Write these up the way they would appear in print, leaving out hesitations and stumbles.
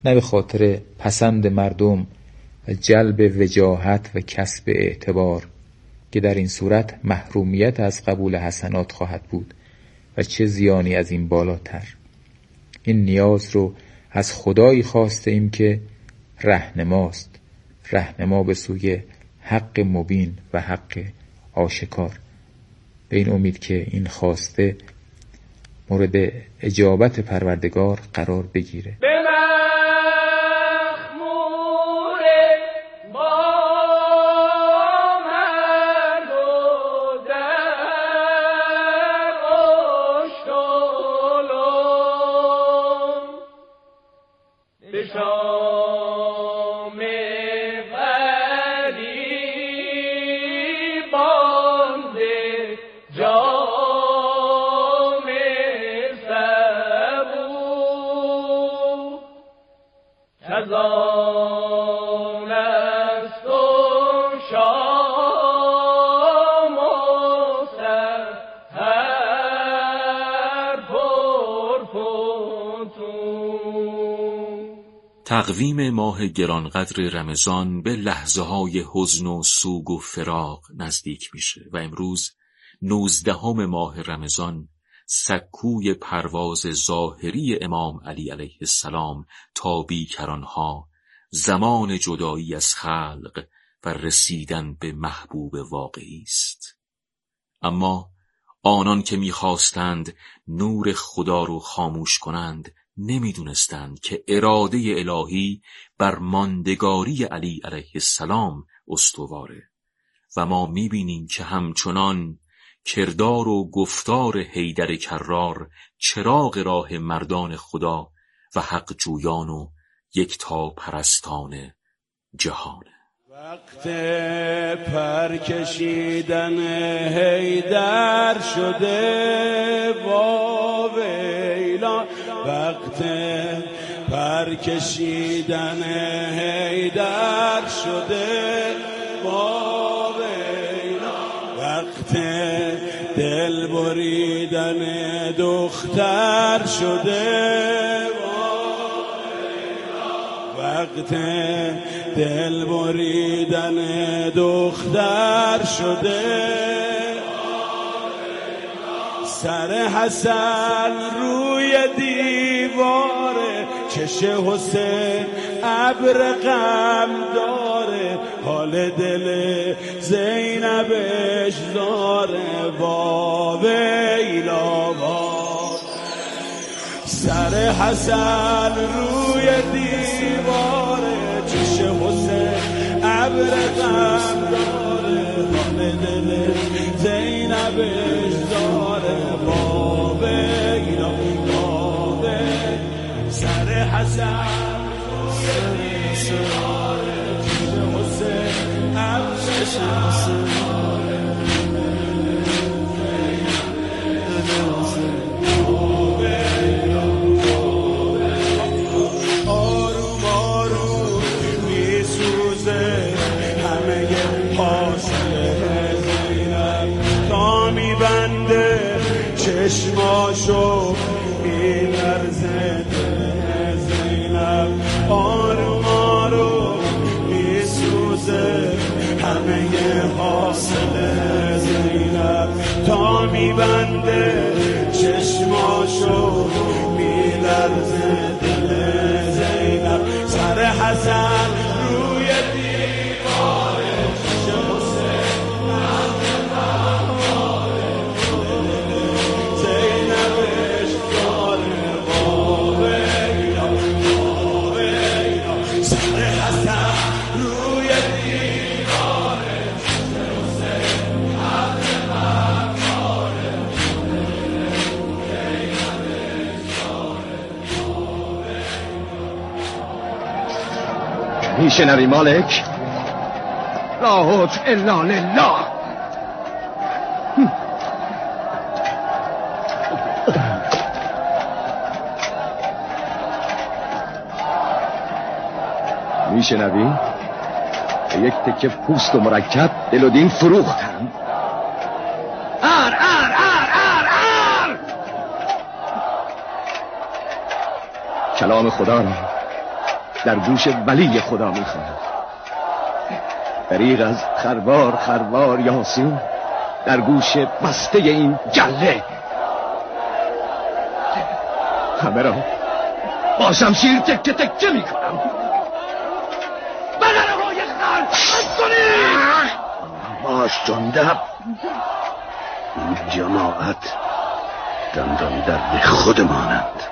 نه به خاطر پسند مردم و جلب وجاهت و کسب اعتبار که در این صورت محرومیت از قبول حسنات خواهد بود و چه زیانی از این بالاتر. این نیاز رو از خدایی خواسته ایم که رهنماست، رهنما به سوی حق مبین و حق آشکار، به این امید که این خواسته مورد اجابت پروردگار قرار بگیره. تقویم ماه گرانقدر رمضان به لحظه های حزن و سوگ و فراق نزدیک میشه و امروز 19 ماه رمضان سکوی پرواز ظاهری امام علی علیه السلام تا بیکرانها، زمان جدایی از خلق و رسیدن به محبوب واقعی است. اما آنان که می‌خواستند نور خدا رو خاموش کنند نمی‌دونستند که اراده الهی بر ماندگاری علی علیه السلام استواره و ما می‌بینیم که همچنان کردار و گفتار حیدر کرار چراغ راه مردان خدا و حق جویان و یکتا پرستان جهانه. وقت پر کشیدن حیدر شده واویلا، وقت پر کشیدن حیدر شده واویلا، وقت دل بریدن دختر شده واویلا، وقت دل بریدن دختر شده، سر حسن روی دیواره، چش حسین ابر غم داره، حال دل زینبش زاره واویلا، سر حسن روی دیواره، چش حسین ابر غم داره، حال دل زینبش داره واویلا، سر حسن روی دیواره، چش حسین ابر غم داره، آروم آروم میسوزه همه حاصله زینب، تا میبنده چشماشو میلرزه زینب، آروم آروم میسوزه همه حاصله زینب، تا میبنده چشماشو میلرزه زینب، سر حسن روی دیواره، چش حسین ابر غم داره، زینبش داره واویلا، سر حسن روی دیواره، چش حسین ابر غم داره، میشنوی مالک؟ لا حکم الا لله. میشنوی؟ یک تکه پوست و مرکب دل و دین فروختن. ار ار ار ار ار کلام خدا را در گوش ولی خدا میخواند. دریغ از خروار خروار یاسین در گوش بسته این گله. همه را با شمشیر تکه تکه میکنم. بدنه های خلق بس کنید. باش جندب، این جماعت دندان درد خودمانند.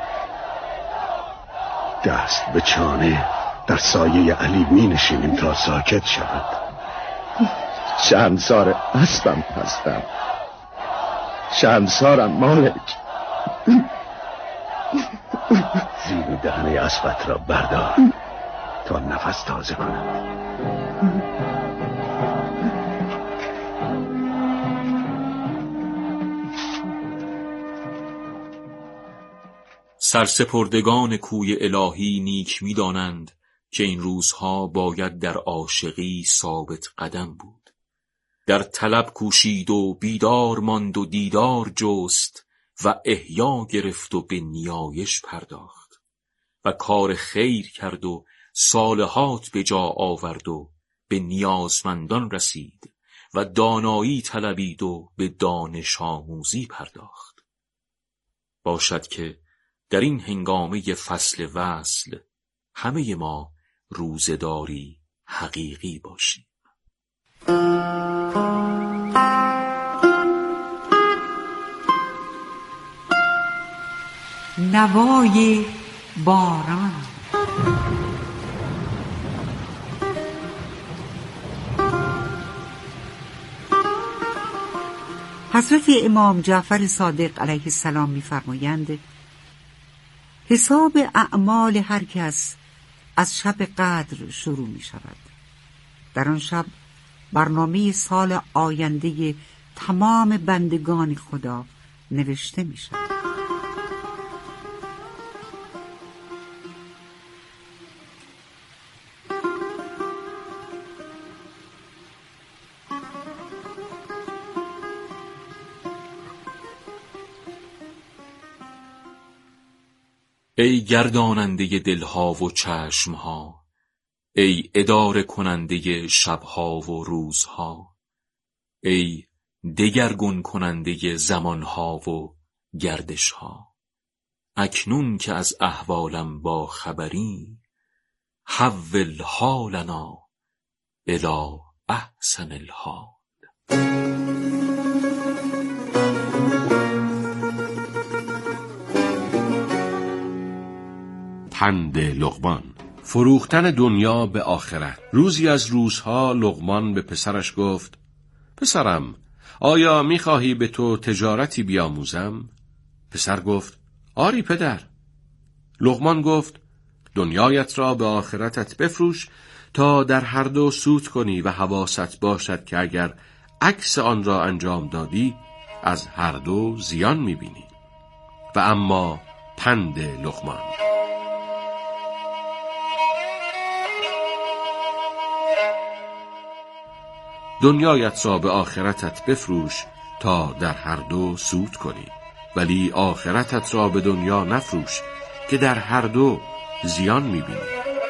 دست به چانه در سایه علی می نشینیم تا ساکت شود. شهنسار اسبم هستم. شهنسارم مالک. زیر دهنه اسبت را بردار تا نفس تازه کند. سرسپردگان کوی الهی نیک می‌دانند که این روزها باید در عاشقی ثابت قدم بود. در طلب کوشید و بیدار ماند و دیدار جست و احیا گرفت و به نیایش پرداخت و کار خیر کرد و صالحات به جا آورد و به نیازمندان رسید و دانایی طلبید و به دانش آموزی پرداخت. باشد که در این هنگامه فصل وصل همه ما روزداری حقیقی باشیم. نوای باران. حضرت امام جعفر صادق علیه السلام می‌فرمایند حساب اعمال هر کس از شب قدر شروع می شود. در آن شب برنامه سال آینده تمام بندگان خدا نوشته می شود. ای گرداننده دلها و چشمها، ای اداره کننده شبها و روزها، ای دگرگون کننده زمانها و گردشها، اکنون که از احوالم با خبری، حول حالنا الی احسن الحال. پند لقمان. فروختن دنیا به آخرت. روزی از روزها لقمان به پسرش گفت: پسرم، آیا می‌خواهی به تو تجارتی بیاموزم؟ پسر گفت: آری پدر. لقمان گفت: دنیایت را به آخرتت بفروش تا در هر دو سود کنی و حواست باشد که اگر عکس آن را انجام دادی از هر دو زیان می‌بینی. و اما پند لقمان. دنیایت را به آخرتت بفروش تا در هر دو سود کنی، ولی آخرتت را به دنیا نفروش که در هر دو زیان می‌بینی.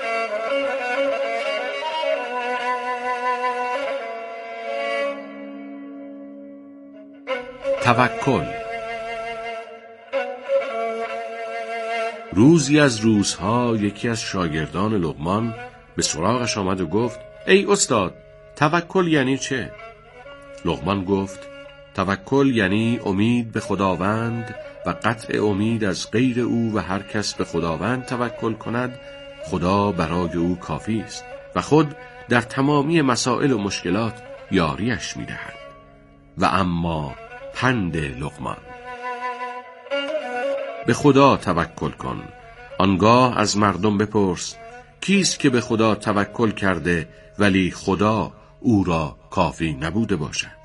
توکل. روزی از روزها یکی از شاگردان لقمان به سراغش آمد و گفت: ای استاد، توکل یعنی چه؟ لقمان گفت: توکل یعنی امید به خداوند و قطع امید از غیر او و هر کس به خداوند توکل کند خدا برای او کافی است و خود در تمامی مسائل و مشکلات یاریش می‌دهد. و اما پند لقمان: به خدا توکل کن، آنگاه از مردم بپرس کیست که به خدا توکل کرده ولی خدا او را کافی نبوده باشد.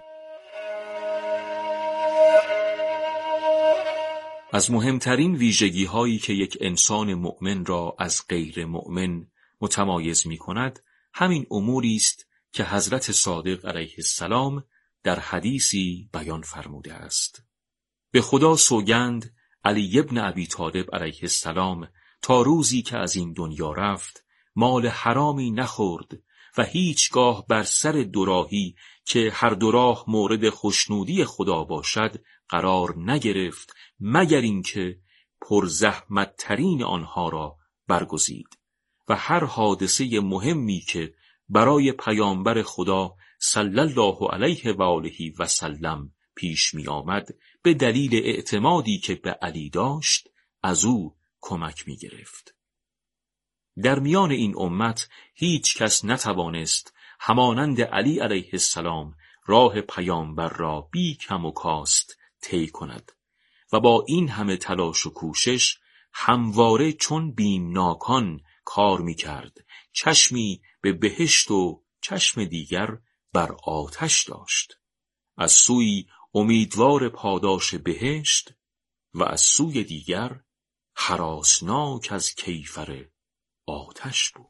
از مهمترین ویژگی هایی که یک انسان مؤمن را از غیر مؤمن متمایز می کند همین اموری است که حضرت صادق علیه السلام در حدیثی بیان فرموده است. به خدا سوگند، علی ابن ابی طالب علیه السلام تا روزی که از این دنیا رفت مال حرامی نخورد و هیچگاه بر سر دوراهی که هر دو راه مورد خوشنودی خدا باشد قرار نگرفت، مگر اینکه پرزحمت ترین آنها را برگزید و هر حادثه مهمی که برای پیامبر خدا صلی الله علیه و آله و سلم پیش می آمد به دلیل اعتمادی که به علی داشت از او کمک می گرفت. در میان این امت هیچ کس نتوانست همانند علی علیه السلام راه پیامبر را بی کم و کاست طی کند و با این همه تلاش و کوشش همواره چون بیمناکان کار می کرد. چشمی به بهشت و چشم دیگر بر آتش داشت. از سوی امیدوار پاداش بهشت و از سوی دیگر هراسناک از کیفر آتش بود.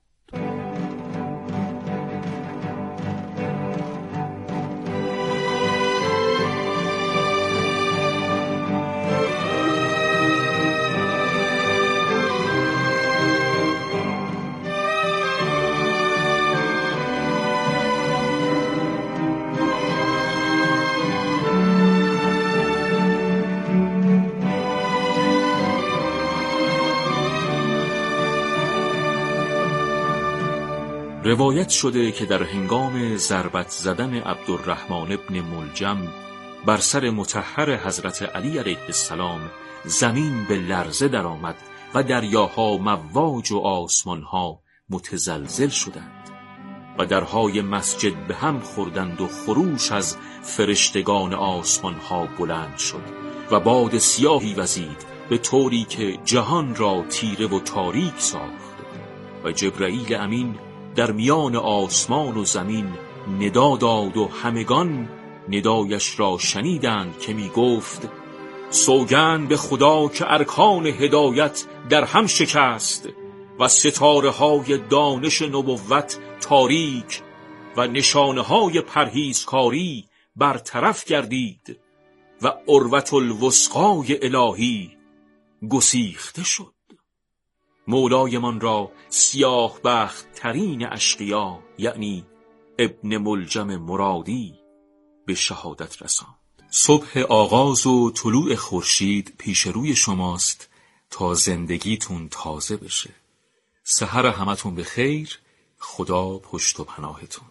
روایت شده که در هنگام ضربت زدن عبدالرحمن ابن ملجم بر سر مطهر حضرت علی علیه السلام زمین به لرزه درآمد و دریاها مواج و آسمانها متزلزل شدند و درهای مسجد به هم خوردند و خروش از فرشتگان آسمانها بلند شد و باد سیاهی وزید به طوری که جهان را تیره و تاریک ساخت و جبرئیل امین در میان آسمان و زمین ندا داد و همگان ندایش را شنیدند که می گفت سوگند به خدا که ارکان هدایت در هم شکست و ستاره های دانش نبوت تاریک و نشانه های پرهیزکاری برطرف گردید و عروة الوثقای الهی گسیخته شد. مولایمان را سیاه بخت ترین اشقیا یعنی ابن ملجم مرادی به شهادت رساند. صبح آغاز و طلوع خورشید پیش روی شماست تا زندگیتون تازه بشه. سحر همتون به خیر. خدا پشت و پناهتون.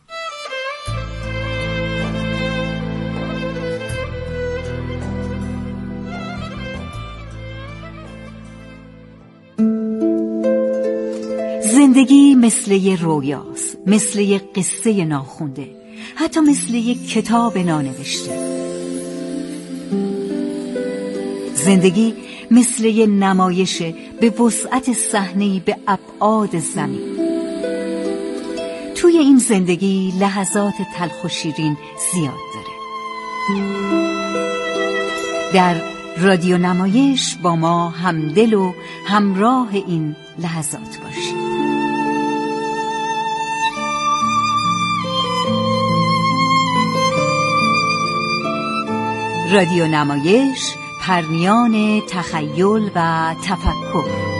زندگی مثل یه رویاست، مثل یه قصه ناخونده، حتی مثل یه کتاب نانوشته. زندگی مثل یه نمایش به وسعت صحنه‌ای به ابعاد زمین. توی این زندگی لحظات تلخ و شیرین زیاد داره. در رادیو نمایش با ما همدل و همراه این لحظات باشید. رادیو نمایش، پرمیان تخیل و تفکر.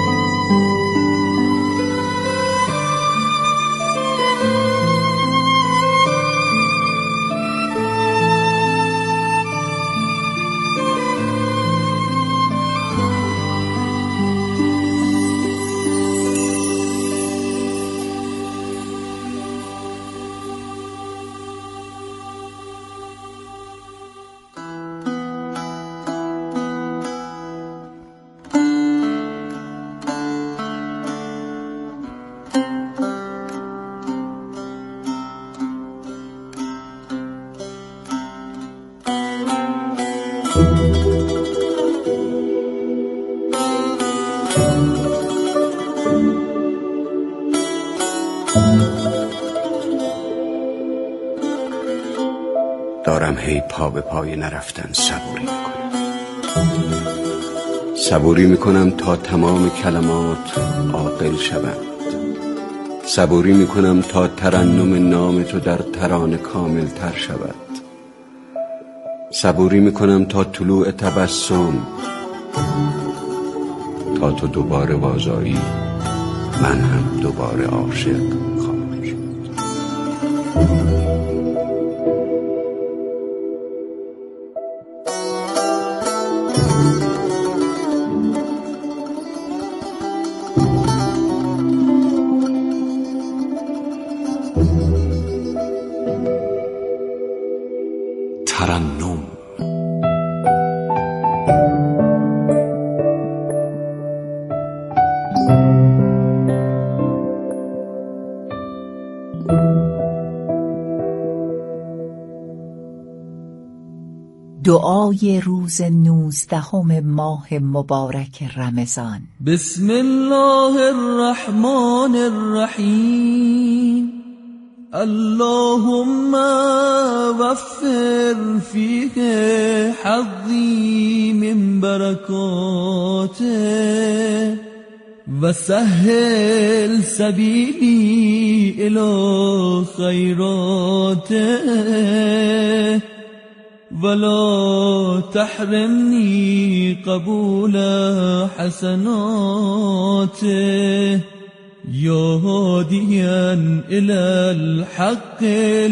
دارم هی پا به پای نرفتن صبوری میکنم. صبوری میکنم تا تمام کلمات عاقل شوند. صبوری میکنم تا ترنم نام تو در ترانه کامل تر شود. صبوری میکنم تا طلوع تبسم تا تو دوباره بازآیی من هم دوباره عاشق خواهم شد. ترنم. دعای روز 19 ماه مبارک رمضان. بسم الله الرحمن الرحیم. اللهم وفر فیه حظی من برکاته و سهل سبیلی الی خیراته ولا تحرمنی قبول حسناته یا هادیا الی الحق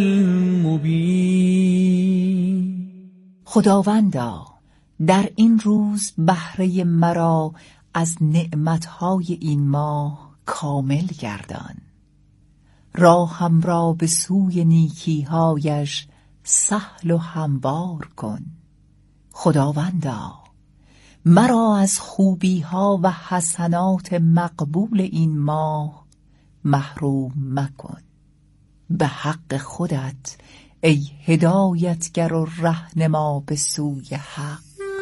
المبین. خداوندا در این روز بهره مرا از نعمتهای این ماه کامل گردان، راهم را به سوی نیکیهایش سهل و هموار کن. خداوندا مرا از خوبیها و حسنات مقبول این ماه محروم مکن. به حق خودت ای هدایتگر و رهنما به سوی حق.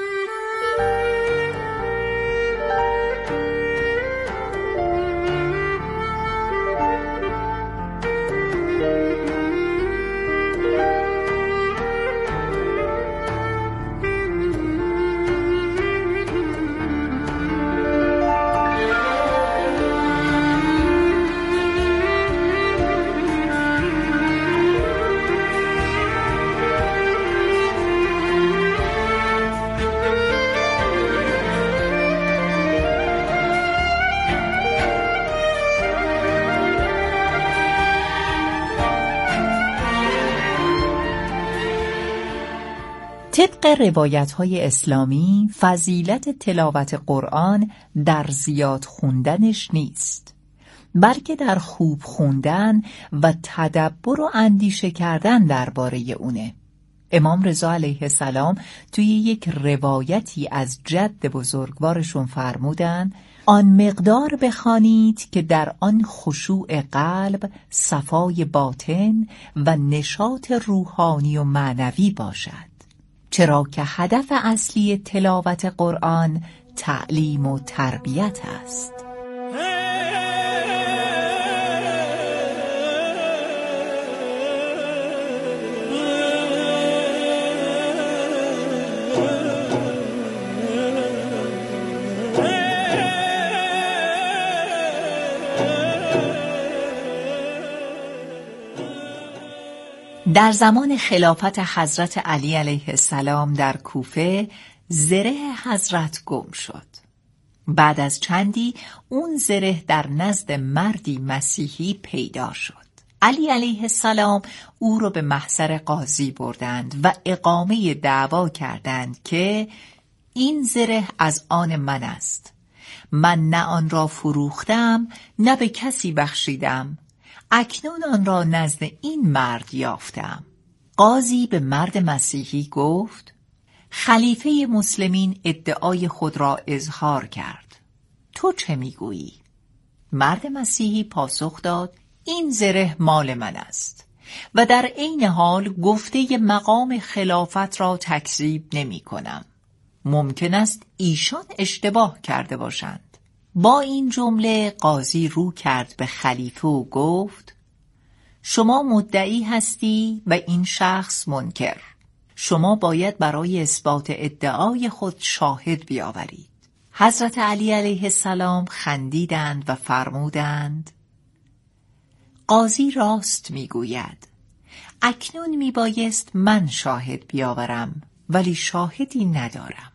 طبق روایت‌های اسلامی فضیلت تلاوت قرآن در زیاد خوندنش نیست، بلکه در خوب خوندن و تدبر و اندیشه کردن درباره اونه. امام رضا علیه السلام توی یک روایتی از جد بزرگوارشون فرمودن آن مقدار بخوانید که در آن خشوع قلب، صفای باطن و نشاط روحانی و معنوی باشد، چرا که هدف اصلی تلاوت قرآن تعلیم و تربیت است. در زمان خلافت حضرت علی علیه السلام در کوفه زره حضرت گم شد. بعد از چندی اون زره در نزد مردی مسیحی پیدا شد. علی علیه السلام او رو به محضر قاضی بردند و اقامه دعوا کردند که این زره از آن من است. من نه آن را فروختم نه به کسی بخشیدم. اکنون آن را نزد این مرد یافتم. قاضی به مرد مسیحی گفت خلیفه مسلمین ادعای خود را اظهار کرد. تو چه میگویی؟ مرد مسیحی پاسخ داد این زره مال من است و در عین حال گفته مقام خلافت را تکذیب نمی کنم. ممکن است ایشان اشتباه کرده باشند. با این جمله قاضی رو کرد به خلیفه و گفت شما مدعی هستی و این شخص منکر. شما باید برای اثبات ادعای خود شاهد بیاورید. حضرت علی علیه السلام خندیدند و فرمودند قاضی راست میگوید. اکنون میبایست من شاهد بیاورم ولی شاهدی ندارم.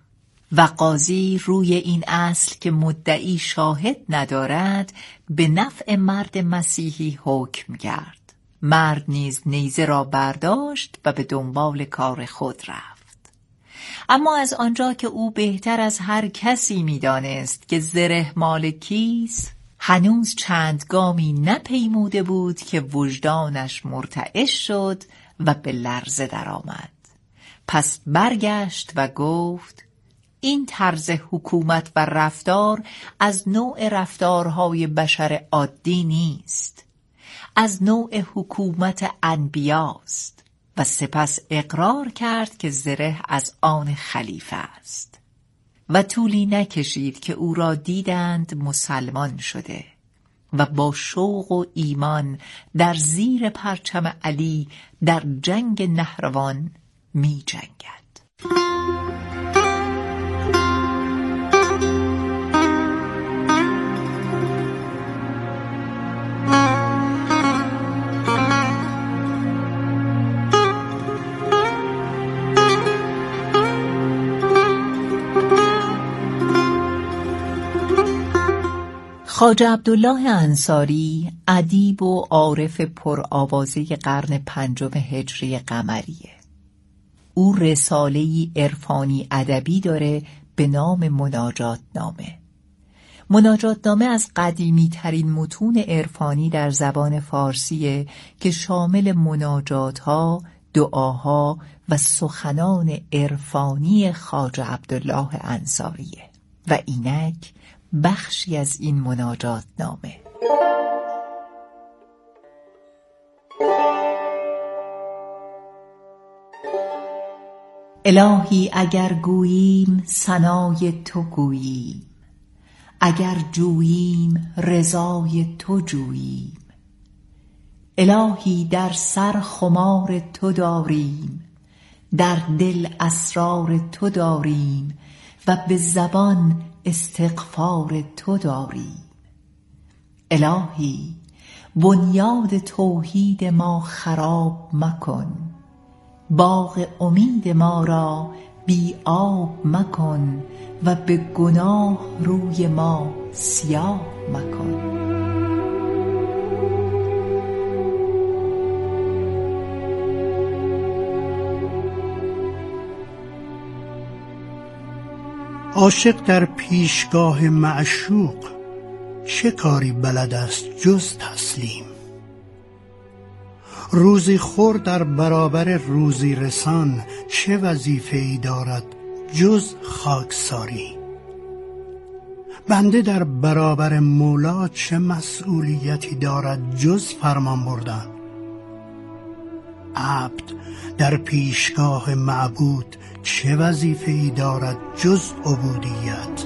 و قاضی روی این اصل که مدعی شاهد ندارد به نفع مرد مسیحی حکم کرد. مرد نیز نیزه را برداشت و به دنبال کار خود رفت. اما از آنجا که او بهتر از هر کسی می‌دانست که زره مال کیست، هنوز چند گامی نپیموده بود که وجدانش مرتعش شد و به لرزه درآمد. پس برگشت و گفت: این طرز حکومت و رفتار از نوع رفتارهای بشر عادی نیست، از نوع حکومت انبیاست. و سپس اقرار کرد که زره از آن خلیفه است. و طولی نکشید که او را دیدند مسلمان شده و با شوق و ایمان در زیر پرچم علی در جنگ نهروان می جنگد. خواجه عبدالله انصاری ادیب و عارف پرآوازه قرن 5 هجری قمریه. او رساله‌ای عرفانی ادبی داره به نام مناجات نامه. مناجات نامه از قدیمی ترین متون عرفانی در زبان فارسیه که شامل مناجات‌ها، دعاها و سخنان عرفانی خواجه عبدالله انصاریه و اینک بخشی از این مناجات نامه. الهی اگر گوییم ثنای تو گوییم، اگر جوییم رضای تو جوییم. الهی در سر خمار تو داریم، در دل اسرار تو داریم و به زبان استغفار تو داریم. الهی بنیاد توحید ما خراب مکن، باغ امید ما را بی آب مکن و به گناه روی ما سیاه مکن. عاشق در پیشگاه معشوق چه کاری بلد است جز تسلیم؟ روزی خور در برابر روزی رسان چه وظیفه‌ای دارد جز خاکساری؟ بنده در برابر مولا چه مسئولیتی دارد جز فرمان بردن؟ عبد در پیشگاه معبود چه وظیفه‌ای دارد جز عبودیت؟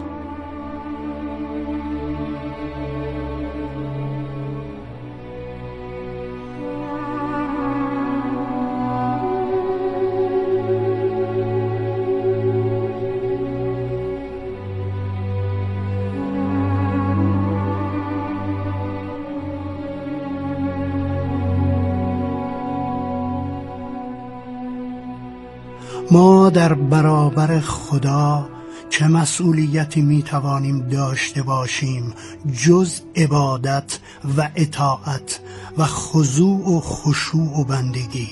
ما در برابر خدا چه مسئولیتی میتوانیم داشته باشیم جز عبادت و اطاعت و خضوع و خشوع و بندگی؟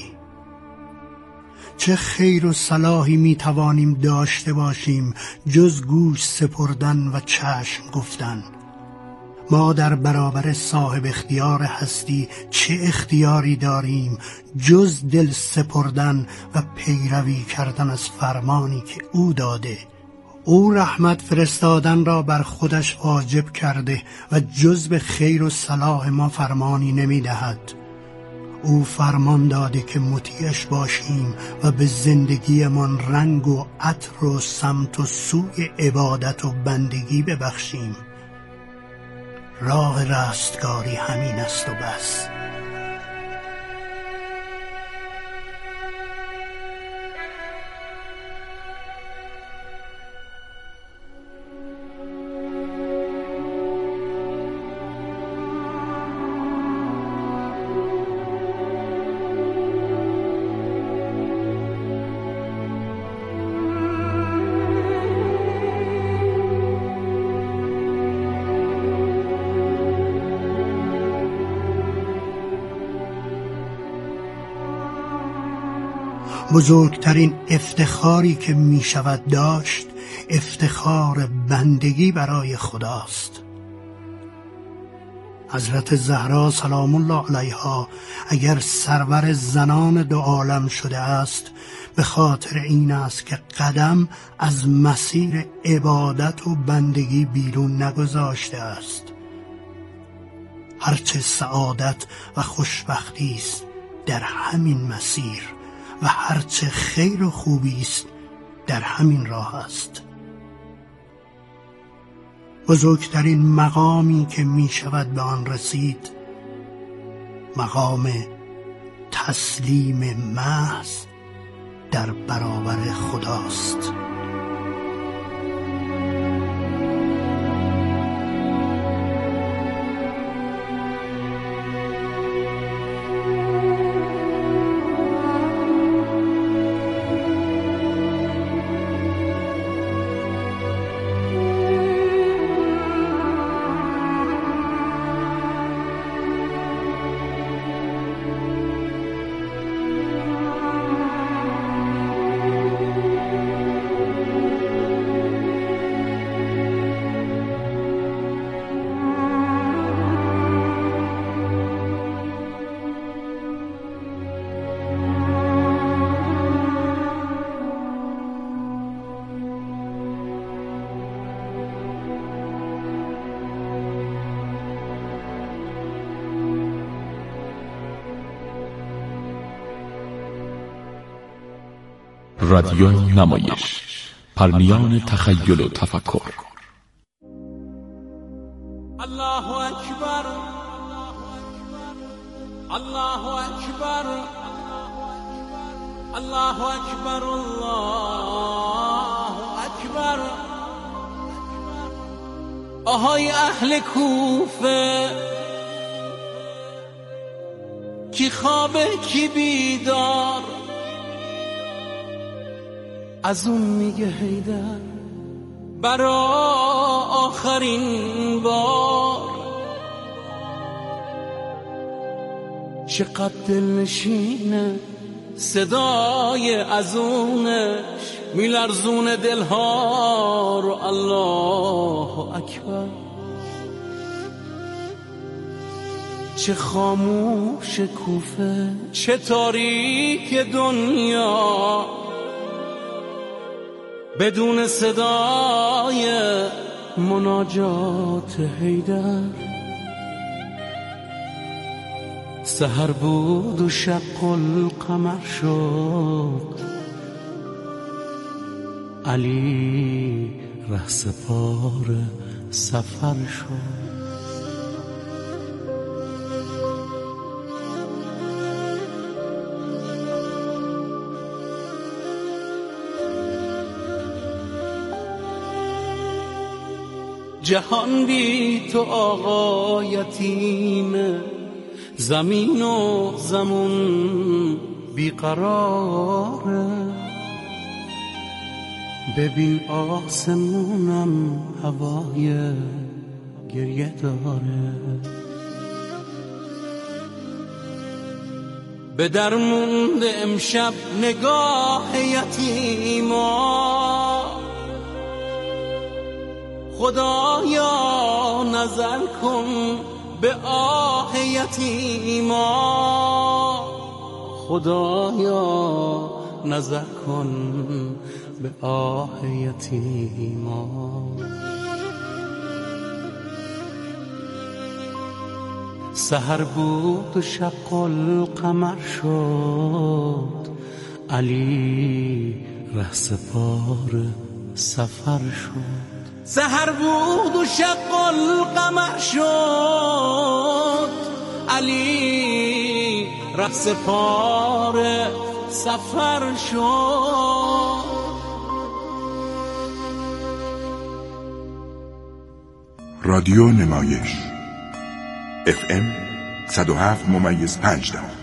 چه خیر و صلاحی میتوانیم داشته باشیم جز گوش سپردن و چشم گفتن؟ ما در برابر صاحب اختیار هستی چه اختیاری داریم جز دل سپردن و پیروی کردن از فرمانی که او داده؟ او رحمت فرستادن را بر خودش واجب کرده و جز به خیر و صلاح ما فرمانی نمی دهد. او فرمان داده که مطیعش باشیم و به زندگیمان رنگ و عطر و سمت و سوی عبادت و بندگی ببخشیم. راه رستگاری همین است و بس. بزرگترین افتخاری که می شود داشت افتخار بندگی برای خداست. حضرت زهرا سلام الله علیها اگر سرور زنان دو عالم شده است به خاطر این است که قدم از مسیر عبادت و بندگی بیرون نگذاشته است. هرچه سعادت و خوشبختی است در همین مسیر و هرچه خیر و خوبی است در همین راه است. بزرگترین مقامی که می شود به آن رسید مقام تسلیم محض در برابر خداست. رادیو نمایش، پرمیان تخیل و تفکر. الله اکبر، الله اکبر، الله اکبر، الله اکبر. آهای اهل کوفه، کی خوابه کی بیدار، از اون میگه حیدر برا آخرین بار. چقدر دلنشینه صدای ازونش، میلرزون دلها رو. الله اکبر. چه خاموش کوفه، چه تاریک دنیا، بدون صدای مناجات حیدر. سحر بود و شق القمر شد، علی رهسپار سفر شد. جهان بی تو آقا یتیمه، زمین و زمون بیقراره. ببین آسمونم هوای گریه داره. به در مونده امشب نگاه یتیما، خدایا نظر کن به آه یتیما. خدایا نظر کن به آه یتیما. سحر بود و شق القمر شد، علی رهسپار سفر شد. سحر بود و شق القمر شد، علی رهسپار سفر شد. رادیو نمایش FM 107.5